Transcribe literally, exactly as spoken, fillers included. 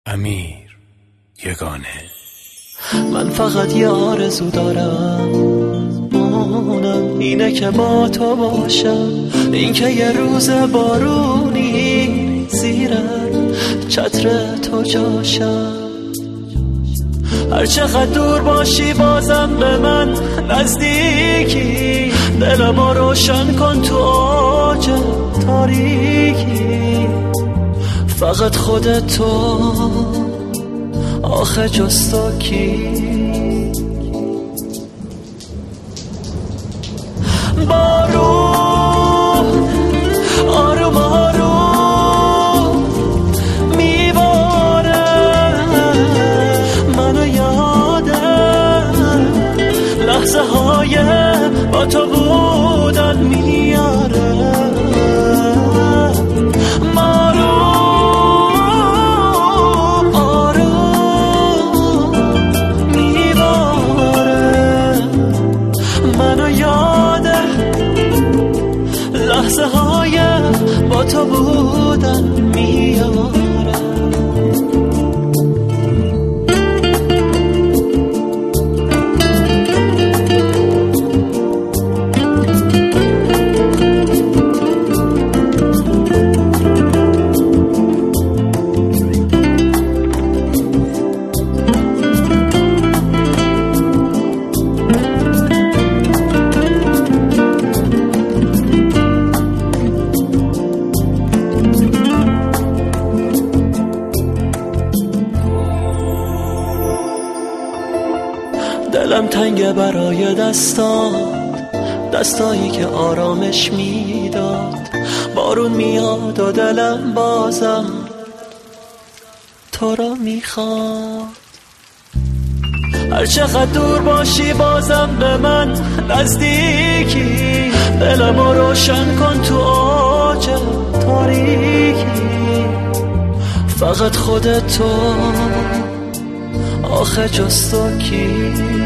امیر یگانه. من فقط یه آرزو دارم، اونم اینه که با تو باشم، این که یه روز بارونی زیر چتر تو جاشم. هر چقدر دور باشی بازم به من نزدیکی، دلمو روشن کن تو اوج تاریکی. فقط خودت تو آخه جز تو کی؟ بارون آروم آروم میباره، منو یادم لحظه های با تو بودن میاره. لحظه های با تو بودن میاره. دلم تنگه برای دستان، دستایی که آرامش میداد. بارون میاد و دلم بازم تو را میخواد. هر چقدر دور باشی بازم به من نزدیکی، دلمو روشن کن تو اوج تاریکی. فقط خودت تو آخه جز تو کی؟